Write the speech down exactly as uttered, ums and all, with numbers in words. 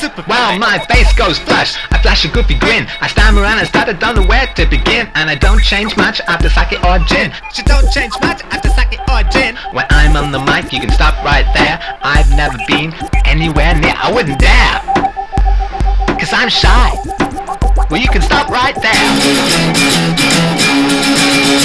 super Well, fly. my face goes flush, I flash a goofy grin, I stammer around and started don't know where to begin. And I don't change much after sake or gin. She don't change much after sake or gin. When I'm on the mic, you can stop right there. I've never been anywhere near, I wouldn't dare, cause I'm shy. Well, you can stop right there.